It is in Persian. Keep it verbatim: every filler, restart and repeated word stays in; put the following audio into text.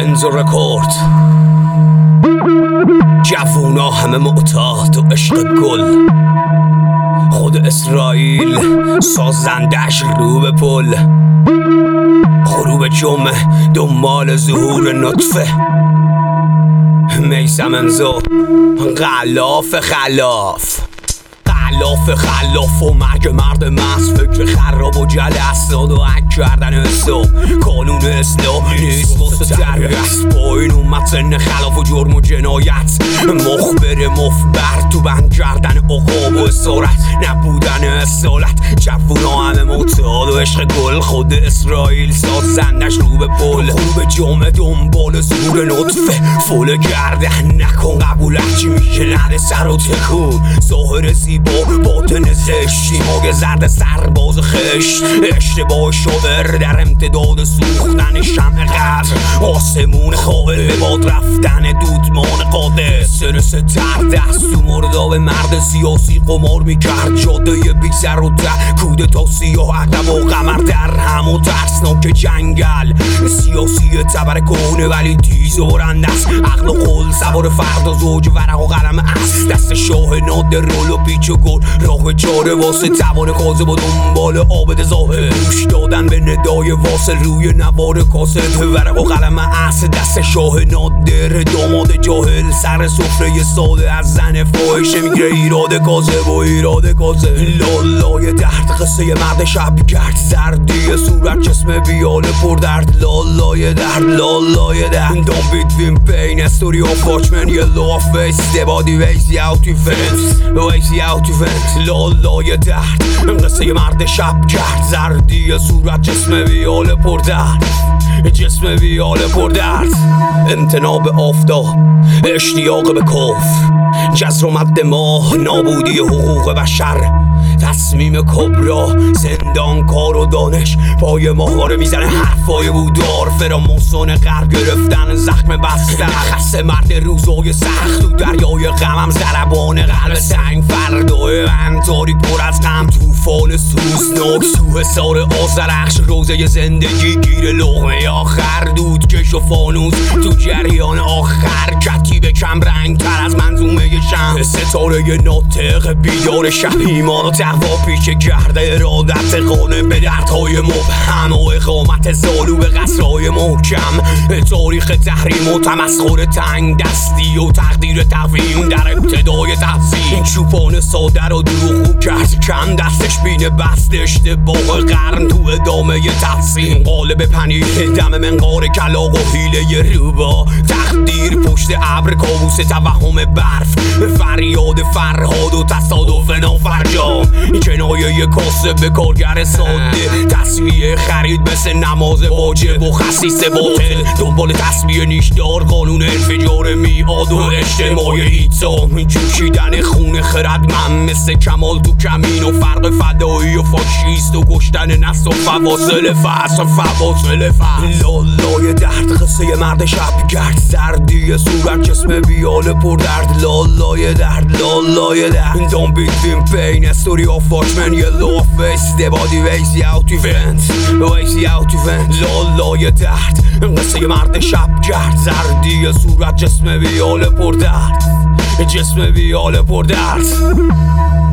بنز و رکورد، جوونا همه معتاد و عشق گل. خود اسرائیل سازندش رو به پل، غروب جمعه دنبال ظهور نطفه. میثم انزو غلاف خلاف خلاف خلاف و مرگ مرد مست، فکر خراب و جلسات و حک کردن حساب. قانون اسلام نیست واسه تربیت، با این اومد سن خلاف و جرم و جنایت. مخبر مفبر تو بند کردن عقاب و اسارت، نبودن اصالت. جوونا همه معتاد و عشق گل، خود اسرائیل سازندش رو به پل. غروب جمعه دنبال ظهور نطفه، فول گرده نکن قبولت چی میشه نده سر و تکون. ظاهر زیبا باطن زشتی، ماگ زرد سرباز خشت. اشتباه شوبر در امتداد سوختن شمع قدر، آسمون خائل به باد رفتن دودمان قاده. سرس تر دست تو مرداب مرد سیاسی قمار میکرد، جاده بی سر و ته کوده تا سیاه عقب و قمر در هم و ترسناک جنگل. سیاسی تبر کهنه ولی تیز و برند است، عقل و قول سوار فرد و زوج ورق و قلم است. دست شاه نادر رول و پیچ و گل، راه چاره واسه توان کاذب و دنبال عابد ظاهر. گوش دادن به ندای واصل روی نوار کاسد، ورق و قلم است. دست شاه نادر داماد جاهل، سر سفره ساده از زن فاحشه میگیره ایراد کاذب و ایراد کاذب. لالای درد قصه مرد شب کرد، زردی صورت جسم بیال پر درد. لالای درد لالای درد Don't between pain and story of watchmen. Yellow face the body waves out to fence waves out to fence. لالای درد قصه مرد شب کرد، زردی صورت جسم بیال پر درد جسم بیال پر درد. امتناع به آفتاب، اشتیاق به کف، جزر و مد ماه، نابودی حقوق بشر. تصمیم کبرا، زندان کار و دانش، پای ماهواره میزنه حرفای بودار. فراموسون غرب گرفتن زخم بسته، خسته مرد روزای سخت تو دریای غمم. ضربان قلب سنگ فردای من، تاریک پر از غم، توفان سوزناک. تو حصار آذرخش روزه زندگی گیر لقمه آخر. دود کش و فانوس تو جریان آخر، کتیب کم رنگ تر از منظومه شم. ستاره ناطق بیدار شب، ایمان و تقوا پیش کرده ارادت قانه به دردهای مبهم و اقامت زالو به قصرهای محکم. تاریخ تحریم و تمسخر تنگ دستی و تقدیر تقویم در ابتدای تحصیل. چوپان ساده رو دروغو کرد کم، دستش بینه بست اشتباه قرن تو ادامه تحصیل. قالب پنیر دم منقار کلاغ و حیله روبا، تقدیر پشت ابر کابوس توهم برف. فریاد فرهاد و تصادف نافرجام، کنایه کاسب به کارگر ساده. تصویه خرید مثل نماز واجب و خسیس باطل، دنبال تصویه نیشدار قانون انفجار میعاد و اجتماع ایتام. جوشیدن خون خردمند مثل کمال تو کمین و فرق فدایی و فاشیست و کشتن نسل و فواصل فصل و فواصل فصل. لالای درد قصه مرد شب کرد، زردی صورت جسم بیال پر درد. لالای درد لالای درد Don't between pain and story of watchmen. Yellow face the body waves out to vent waves out to vent. لالای درد قصه مرد شب کرد، زردی صورت جسم بیال پر درد جسم بیال پر درد.